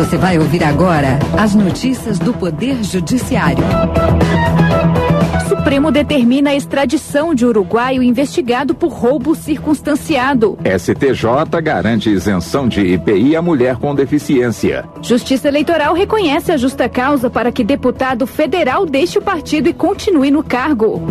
Você vai ouvir agora as notícias do Poder Judiciário. Supremo determina a extradição de uruguaio investigado por roubo circunstanciado. STJ garante isenção de IPI à mulher com deficiência. Justiça Eleitoral reconhece a justa causa para que deputado federal deixe o partido e continue no cargo.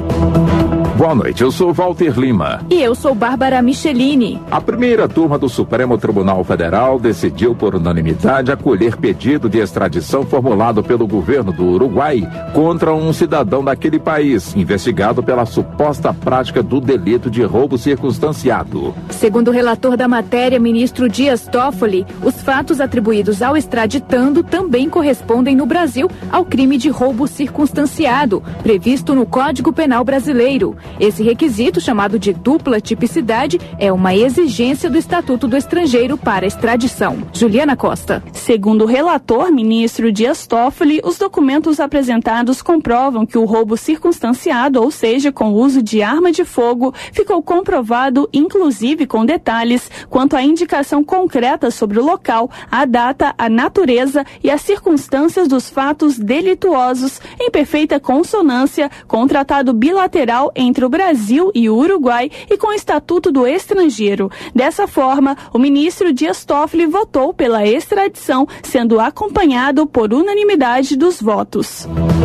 Boa noite, eu sou Walter Lima. E eu sou Bárbara Michelini. A primeira turma do Supremo Tribunal Federal decidiu por unanimidade acolher pedido de extradição formulado pelo governo do Uruguai contra um cidadão daquele país, investigado pela suposta prática do delito de roubo circunstanciado. Segundo o relator da matéria, ministro Dias Toffoli, os fatos atribuídos ao extraditando também correspondem no Brasil ao crime de roubo circunstanciado, previsto no Código Penal brasileiro. Esse requisito, chamado de dupla tipicidade, é uma exigência do Estatuto do Estrangeiro para extradição. Juliana Costa. Segundo o relator, ministro Dias Toffoli, os documentos apresentados comprovam que o roubo circunstanciado, ou seja, com o uso de arma de fogo, ficou comprovado, inclusive com detalhes, quanto à indicação concreta sobre o local, a data, a natureza e as circunstâncias dos fatos delituosos, em perfeita consonância com o tratado bilateral entre o Brasil e o Uruguai e com o Estatuto do Estrangeiro. Dessa forma, o ministro Dias Toffoli votou pela extradição, sendo acompanhado por unanimidade dos votos.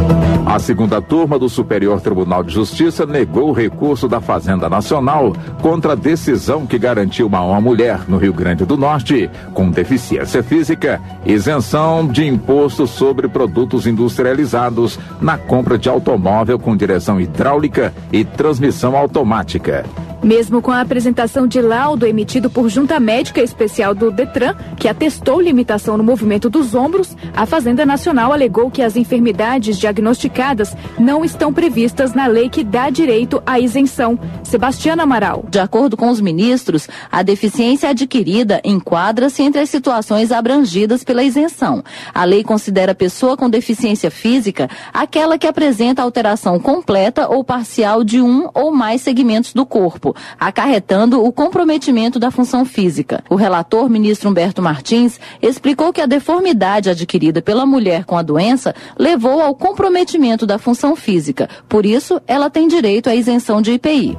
A segunda turma do Superior Tribunal de Justiça negou o recurso da Fazenda Nacional contra a decisão que garantiu a uma mulher no Rio Grande do Norte, com deficiência física, isenção de imposto sobre produtos industrializados na compra de automóvel com direção hidráulica e transmissão automática. Mesmo com a apresentação de laudo emitido por Junta Médica Especial do Detran, que atestou limitação no movimento dos ombros, a Fazenda Nacional alegou que as enfermidades diagnosticadas não estão previstas na lei que dá direito à isenção. Sebastiana Amaral. De acordo com os ministros, a deficiência adquirida enquadra-se entre as situações abrangidas pela isenção. A lei considera pessoa com deficiência física aquela que apresenta alteração completa ou parcial de um ou mais segmentos do corpo, acarretando o comprometimento da função física. O relator, ministro Humberto Martins, explicou que a deformidade adquirida pela mulher com a doença levou ao comprometimento da função física. Por isso, ela tem direito à isenção de IPI.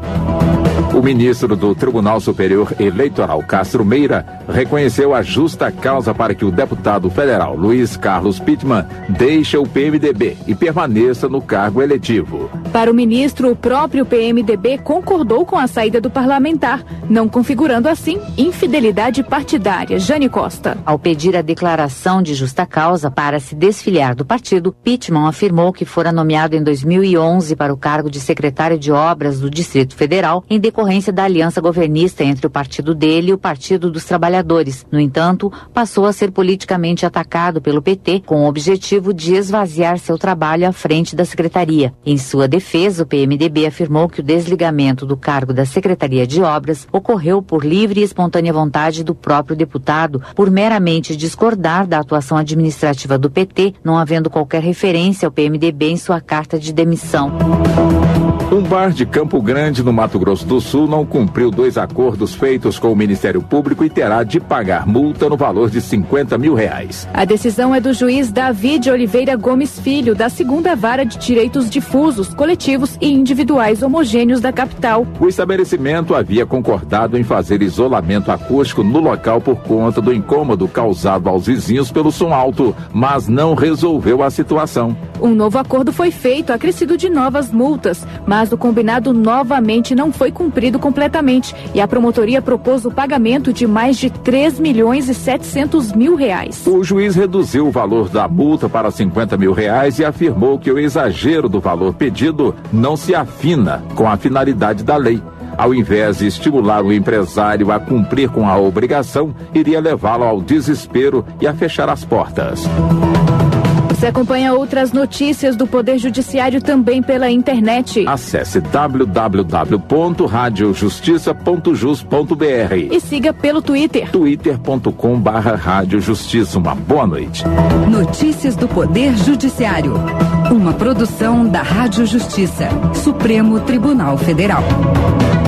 O ministro do Tribunal Superior Eleitoral, Castro Meira, reconheceu a justa causa para que o deputado federal Luiz Carlos Pittman deixe o PMDB e permaneça no cargo eletivo. Para o ministro, o próprio PMDB concordou com a saída do parlamentar, não configurando assim infidelidade partidária. Jane Costa. Ao pedir a declaração de justa causa para se desfiliar do partido, Pittman afirmou que fora nomeado em 2011 para o cargo de secretário de Obras do Distrito Federal em decorrência da aliança governista entre o partido dele e o Partido dos Trabalhadores. No entanto, passou a ser politicamente atacado pelo PT com o objetivo de esvaziar seu trabalho à frente da secretaria. Em sua defesa, o PMDB afirmou que o desligamento do cargo da Secretaria de Obras ocorreu por livre e espontânea vontade do próprio deputado, por meramente discordar da atuação administrativa do PT, não havendo qualquer referência ao PMDB em sua carta de demissão. Um bar de Campo Grande, no Mato Grosso do Sul, não cumpriu 2 acordos feitos com o Ministério Público e terá de pagar multa no valor de R$50 mil. A decisão é do juiz David Oliveira Gomes Filho, da 2ª Vara de Direitos Difusos, Coletivos e Individuais Homogêneos da capital. O estabelecimento havia concordado em fazer isolamento acústico no local por conta do incômodo causado aos vizinhos pelo som alto, mas não resolveu a situação. Um novo acordo foi feito, acrescido de novas multas, mas o combinado novamente não foi cumprido completamente e a promotoria propôs o pagamento de mais de R$3.700.000. O juiz reduziu o valor da multa para R$50 mil e afirmou que o exagero do valor pedido não se afina com a finalidade da lei. Ao invés de estimular o empresário a cumprir com a obrigação, iria levá-lo ao desespero e a fechar as portas. Você acompanha outras notícias do Poder Judiciário também pela internet. Acesse www.radiojustiça.jus.br e siga pelo Twitter. twitter.com/radiojustiça. Uma boa noite. Notícias do Poder Judiciário. Uma produção da Rádio Justiça, Supremo Tribunal Federal.